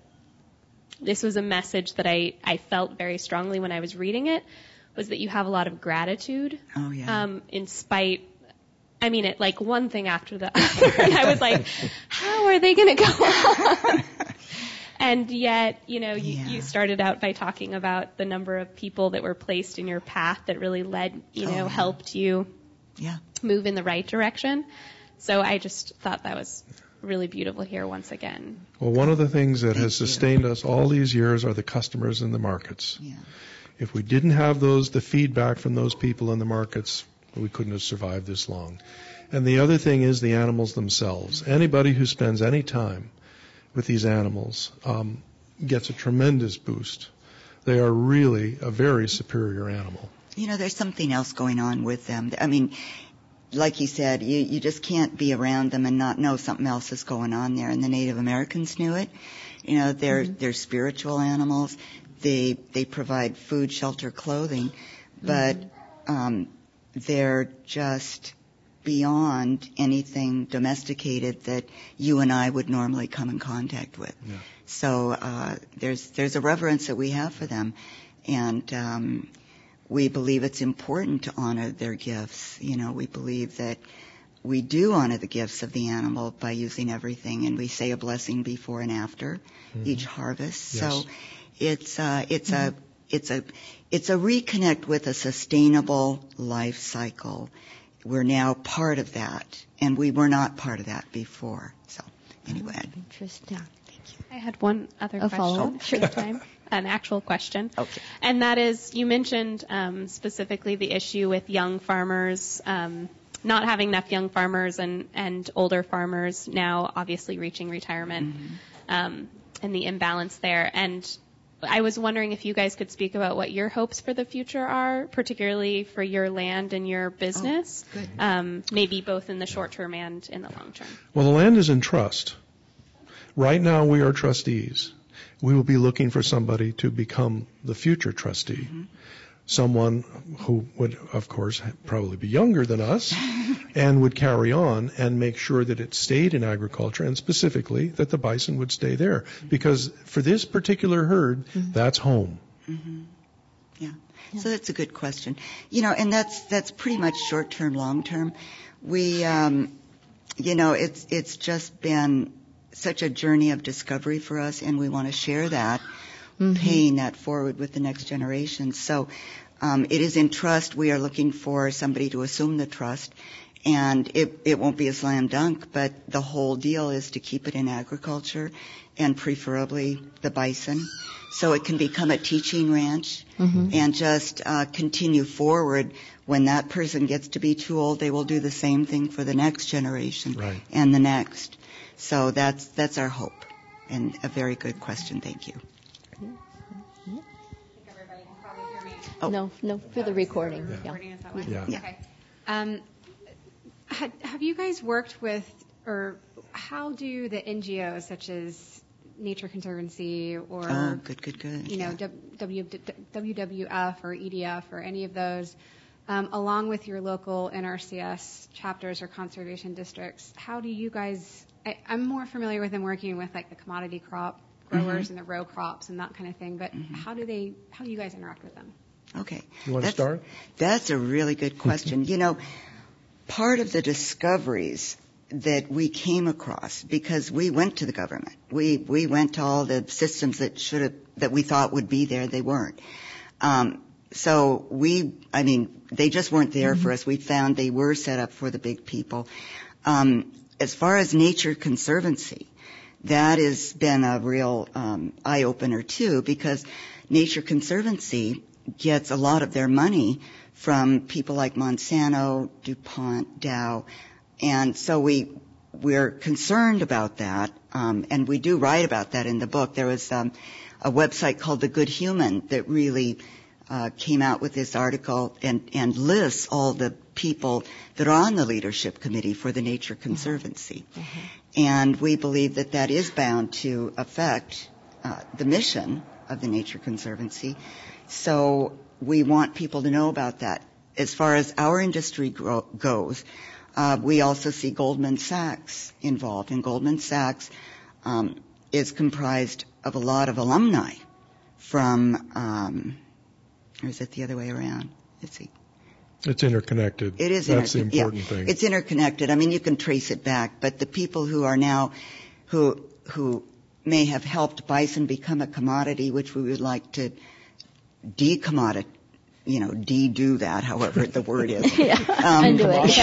a message that I felt very strongly when I was reading it, was that you have a lot of gratitude. Oh, yeah. In spite, I mean, it like one thing after the other. And I was like, how are they going to go on? And yet, you started out by talking about the number of people that were placed in your path that really led, helped you move in the right direction. So I just thought that was really beautiful here once again. Well, one of the things that has sustained us all these years are the customers in the markets. Yeah. If we didn't have the feedback from those people in the markets, we couldn't have survived this long. And the other thing is the animals themselves. Anybody who spends any time with these animals gets a tremendous boost. They are really a very superior animal. There's something else going on with them. I mean, like you said, you just can't be around them and not know something else is going on there. And the Native Americans knew it. They're spiritual animals. They provide food, shelter, clothing, but they're just beyond anything domesticated that you and I would normally come in contact with. Yeah. So there's a reverence that we have for them, and we believe it's important to honor their gifts. We believe that we do honor the gifts of the animal by using everything, and we say a blessing before and after each harvest. Yes. So it's a reconnect with a sustainable life cycle. We're now part of that, and we were not part of that before. So anyway. Interesting. Thank you. I had one other question at the time, an actual question. Okay. And that is, you mentioned specifically the issue with young farmers, not having enough young farmers and older farmers now obviously reaching retirement, and the imbalance there. And I was wondering if you guys could speak about what your hopes for the future are, particularly for your land and your business, maybe both in the short term and in the long term. Well, the land is in trust. Right now we are trustees. We will be looking for somebody to become the future trustee. Someone who would, of course, probably be younger than us and would carry on and make sure that it stayed in agriculture, and specifically that the bison would stay there. Because for this particular herd, that's home. Yeah. So that's a good question. And that's pretty much short-term, long-term. We, it's just been such a journey of discovery for us, and we want to share that, paying that forward with the next generation. So it is in trust. We are looking for somebody to assume the trust And it won't be a slam dunk, but the whole deal is to keep it in agriculture and preferably the bison, so it can become a teaching ranch and just continue forward. When that person gets to be too old, they will do the same thing for the next generation and the next. So that's our hope, and a very good question. Thank you. I think everybody can probably hear me. Oh. No, for the recording. Recording is that way? Yeah. Okay. Have you guys worked with, or how do the NGOs such as Nature Conservancy or good. WWF or EDF or any of those, along with your local NRCS chapters or conservation districts, how do you guys? I'm more familiar with them working with like the commodity crop growers and the row crops and that kind of thing. But how do you guys interact with them? Okay. You want to start? That's a really good question. Part of the discoveries that we came across, because we went to the government, we went to all the systems that we thought would be there, they weren't. So they just weren't there for us. We found they were set up for the big people. As far as Nature Conservancy, that has been a real eye-opener too, because Nature Conservancy gets a lot of their money from people like Monsanto, DuPont, Dow, and so we're concerned about that, and we do write about that in the book. There was a website called The Good Human that really came out with this article and lists all the people that are on the leadership committee for the Nature Conservancy. And we believe that is bound to affect the mission of the Nature Conservancy. So we want people to know about that. As far as our industry goes, we also see Goldman Sachs involved. And Goldman Sachs is comprised of a lot of alumni from, or is it the other way around? Let's see. It's interconnected. It is That's the important thing. It's interconnected. I mean, you can trace it back, but the people who are now, who may have helped bison become a commodity, which we would like to de-commodity, de-do that, however the word is. Undo it.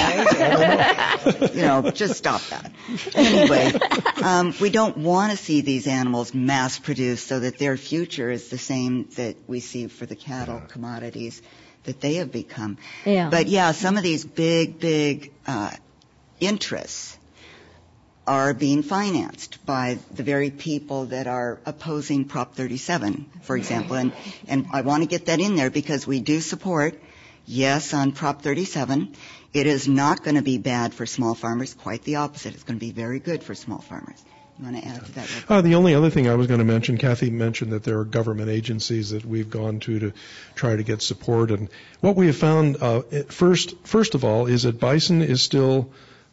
Just stop that. Anyway, we don't want to see these animals mass-produced so that their future is the same that we see for the cattle commodities that they have become. Yeah. But, some of these big interests are being financed by the very people that are opposing Prop 37, for example. And I want to get that in there because we do support, yes, on Prop 37. It is not going to be bad for small farmers. Quite the opposite. It's going to be very good for small farmers. You want to add to that? The only other thing I was going to mention, Kathy mentioned that there are government agencies that we've gone to try to get support. And what we have found, first of all, is that bison is still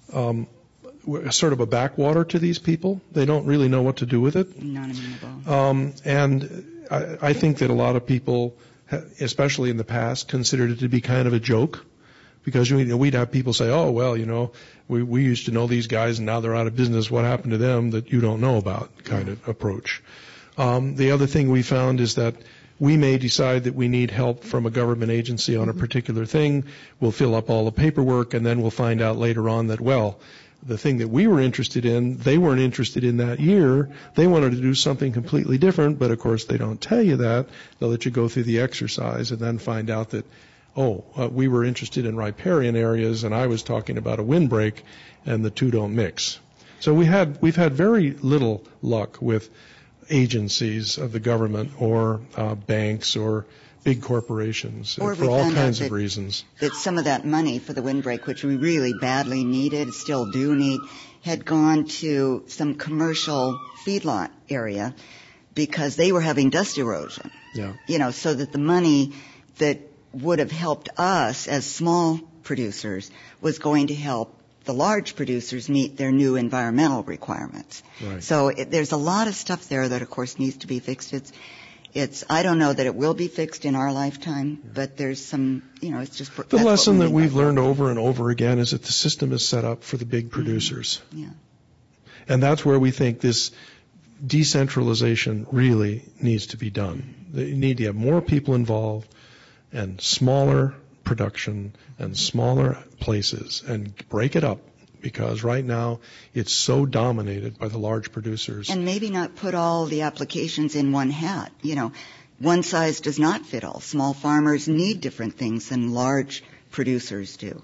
sort of a backwater to these people. They don't really know what to do with it. Not amenable. And I think that a lot of people, especially in the past, considered it to be kind of a joke. Because we'd have people say, oh, well, we used to know these guys and now they're out of business. What happened to them that you don't know about kind of approach. The other thing we found is that we may decide that we need help from a government agency on a particular thing. We'll fill up all the paperwork and then we'll find out later on that, well, the thing that we were interested in, they weren't interested in that year. They wanted to do something completely different, but of course they don't tell you that. They'll let you go through the exercise and then find out that, we were interested in riparian areas and I was talking about a windbreak and the two don't mix. So we've had very little luck with agencies of the government or banks or big corporations for all kinds of reasons. That some of that money for the windbreak, which we really badly needed, still do need, had gone to some commercial feedlot area because they were having dust erosion. Yeah. So that the money that would have helped us as small producers was going to help the large producers meet their new environmental requirements. Right. So there's a lot of stuff there that, of course, needs to be fixed. I don't know that it will be fixed in our lifetime, but there's some, it's just... The lesson that we've learned over and over again is that the system is set up for the big producers. Mm-hmm. Yeah. And that's where we think this decentralization really needs to be done. You need to have more people involved and smaller production and smaller places and break it up, because right now it's so dominated by the large producers. And maybe not put all the applications in one hat. One size does not fit all. Small farmers need different things than large producers do.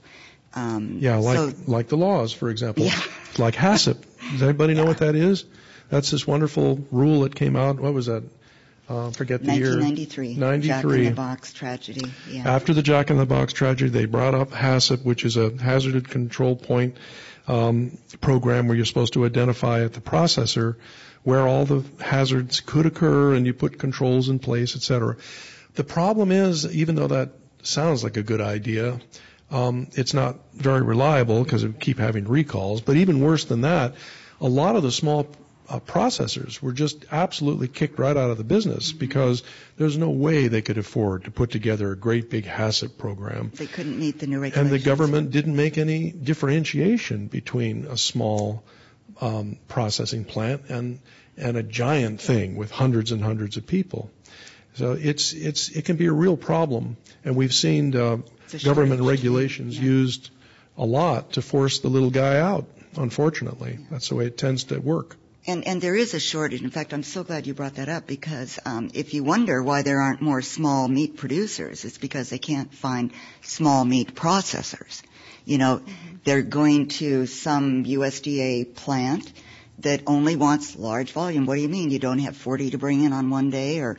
Like the laws, for example. Yeah. Like HACCP. Does anybody know what that is? That's this wonderful rule that came out. What was that? Forget the year. 1993. 93. Jack in the Box tragedy. Yeah. After the Jack in the Box tragedy, they brought up HACCP, which is a hazard control point program where you're supposed to identify at the processor where all the hazards could occur, and you put controls in place, etc. The problem is, even though that sounds like a good idea, it's not very reliable because we keep having recalls. But even worse than that, a lot of the small processors were just absolutely kicked right out of the business because there's no way they could afford to put together a great big HACCP program. They couldn't meet the new regulations. And the government didn't make any differentiation between a small processing plant and a giant thing with hundreds and hundreds of people. So it can be a real problem, and we've seen government regulations used a lot to force the little guy out. Unfortunately, that's the way it tends to work. And there is a shortage. In fact, I'm so glad you brought that up, because if you wonder why there aren't more small meat producers, it's because they can't find small meat processors. They're going to some USDA plant that only wants large volume. What do you mean? You don't have 40 to bring in on one day? Or,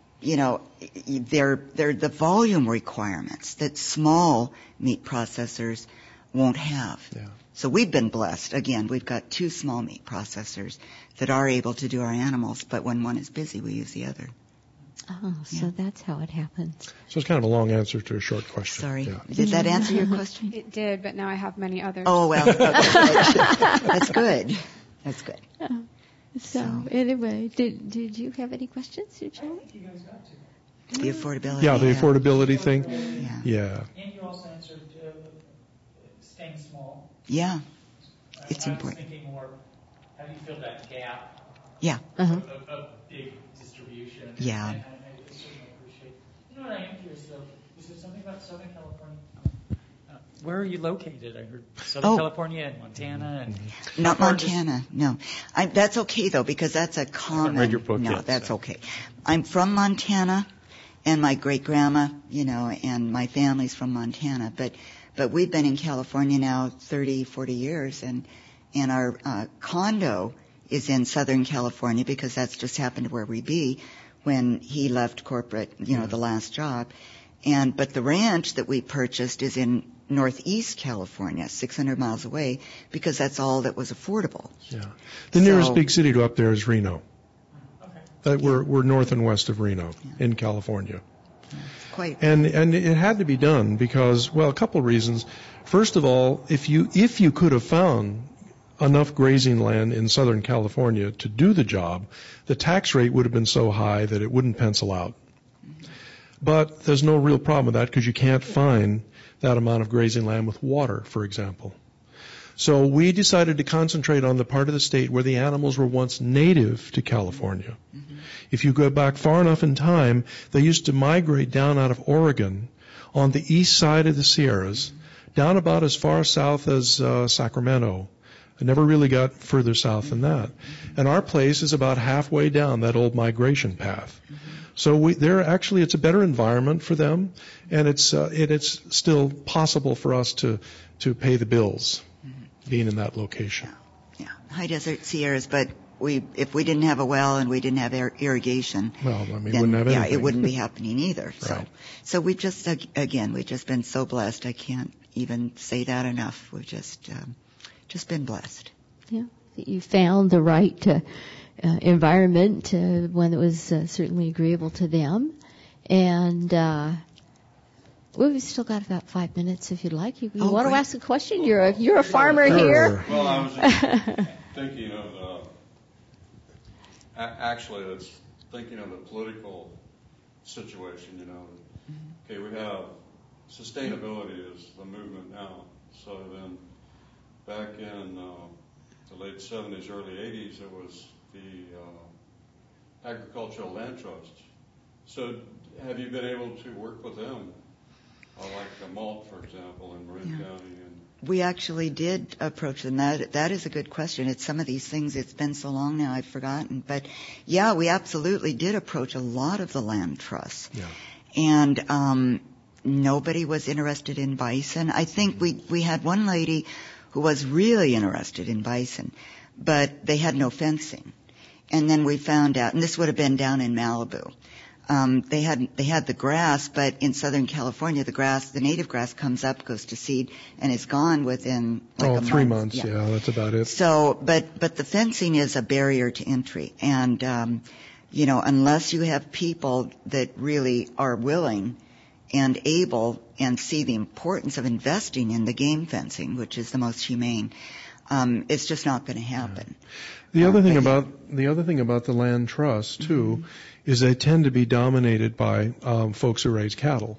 they're the volume requirements that small meat processors won't have. Yeah. So we've been blessed. Again, we've got 2 small meat processors that are able to do our animals, but when one is busy, we use the other. Oh, so that's how it happens. So it's kind of a long answer to a short question. Sorry. Yeah. Did that answer your question? It did, but now I have many others. Oh, well, okay. That's good. That's good. So anyway, did you have any questions, Joey? I think you guys got to. The affordability. Yeah, the affordability thing. Yeah. And you also answered staying small. Yeah. It's important. I was thinking more, how do you fill that gap Yeah. Uh-huh. of big distribution? Yeah. And I certainly appreciate. What I am curious though, you said something about Southern California. Where are you located? I heard Southern California and Montana. And Not Montana, no. That's okay, though, because that's a common... I read your book no, yet, that's so. okay. I'm from Montana, and my great-grandma, and my family's from Montana. But we've been in California now 30, 40 years, and our condo is in Southern California because that's just happened to where we be when he left corporate, the last job. But the ranch that we purchased is in Northeast California, 600 miles away, because that's all that was affordable. Yeah. The nearest big city to up there is Reno. Okay. We're north and west of Reno in California. Quite. And it had to be done because, well, a couple of reasons. First of all, if you could have found enough grazing land in Southern California to do the job, the tax rate would have been so high that it wouldn't pencil out. But there's no real problem with that because you can't find that amount of grazing land with water, for example. So we decided to concentrate on the part of the state where the animals were once native to California. Mm-hmm. If you go back far enough in time, they used to migrate down out of Oregon on the east side of the Sierras, down about as far south as Sacramento. I never really got further south than that. And our place is about halfway down that old migration path. So it's a better environment for them, and it's still possible for us to pay the bills, being in that location. Yeah, high desert Sierras, but if we didn't have a well and we didn't have irrigation, wouldn't have anything. It wouldn't be happening either. Right. So we've just been so blessed. I can't even say that enough. We've just been blessed. Yeah, you found the right environment, one that was certainly agreeable to them. And we've still got about 5 minutes if you'd like. You want to ask a question? You're a farmer here. Well, I was just thinking of, it's thinking of the political situation, Okay, we have sustainability is the movement now. So then back in the late 70s, early 80s, it was the Agricultural Land Trust. So have you been able to work with them like Malt, for example, in Marin County. We actually did approach them. That is a good question. It's some of these things, it's been so long now I've forgotten. But, yeah, we absolutely did approach a lot of the land trusts. Yeah. And nobody was interested in bison. I think we had one lady who was really interested in bison, but they had no fencing. And then we found out, and this would have been down in Malibu, they had the grass, but in Southern California, the native grass comes up, goes to seed, and is gone within like 3 months. Yeah, that's about it. So, but the fencing is a barrier to entry, and unless you have people that really are willing and able and see the importance of investing in the game fencing, which is the most humane, it's just not going to happen. The other thing about the land trusts too is they tend to be dominated by folks who raise cattle.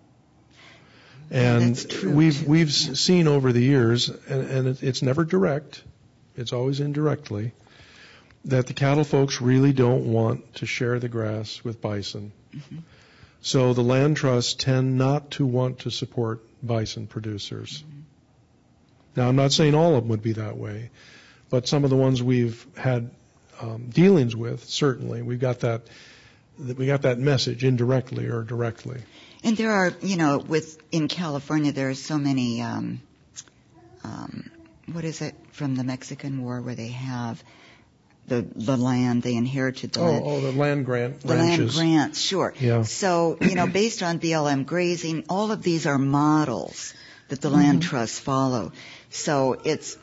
And that's true, we've seen over the years, and it's never direct, it's always indirectly, that the cattle folks really don't want to share the grass with bison. Mm-hmm. So the land trusts tend not to want to support bison producers. Mm-hmm. Now, I'm not saying all of them would be that way, but some of the ones we've had dealings with, certainly, we got that message indirectly or directly. And there are, in California, there are so many, what is it, from the Mexican War where they have the land, they inherited the land. Oh, the land grant the ranches. Land grants, sure. Yeah. So, based on BLM grazing, all of these are models that the land trusts follow. So it's,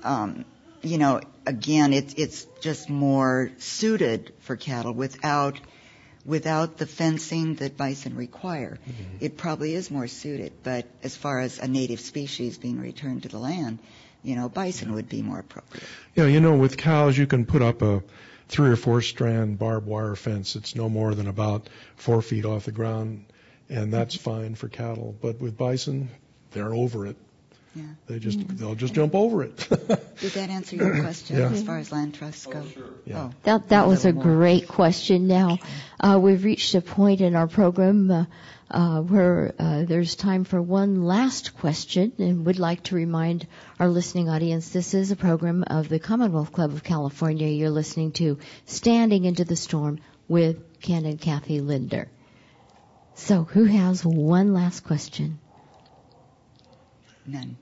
again, it's just more suited for cattle without the fencing that bison require. Mm-hmm. It probably is more suited, but as far as a native species being returned to the land, bison would be more appropriate. Yeah, with cows you can put up a 3 or 4 strand barbed wire fence. It's no more than about 4 feet off the ground, and that's fine for cattle. But with bison, they're over it. Yeah. They'll just jump over it. Did that answer your question as far as land trusts go? Sure. Yeah. That was a great question. Now, we've reached a point in our program where there's time for one last question, and would like to remind our listening audience this is a program of the Commonwealth Club of California. You're listening to Standing Into the Storm with Ken and Kathy Linder. So, who has one last question? None.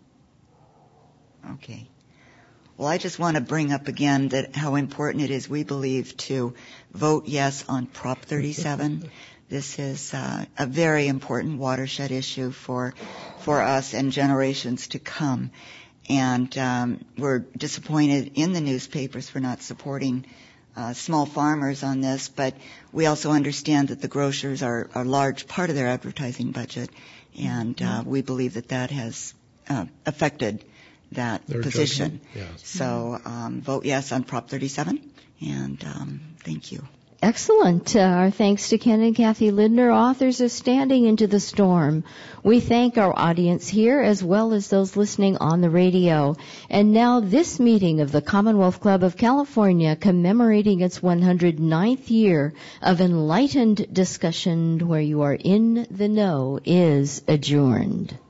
Okay. Well, I just want to bring up again that how important it is, we believe, to vote yes on Prop 37. This is a very important watershed issue for us and generations to come. And we're disappointed in the newspapers for not supporting small farmers on this, but we also understand that the grocers are a large part of their advertising budget, and we believe that has affected that their position. Yes. So vote yes on Prop 37, and thank you. Excellent. Our thanks to Ken and Kathy Lindner, authors of Standing Into the Storm. We thank our audience here as well as those listening on the radio. And now this meeting of the Commonwealth Club of California commemorating its 109th year of enlightened discussion where you are in the know is adjourned.